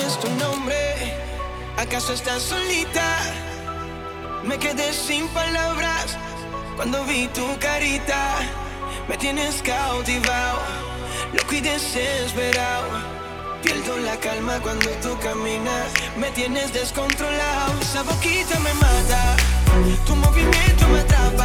es tu nombre? ¿Acaso estás solita? Me quedé sin palabras cuando vi tu carita. Me tienes cautivado, loco y desesperado. Pierdo la calma cuando tú caminas. Me tienes descontrolado. Esa boquita me mata, tu movimiento me atrapa.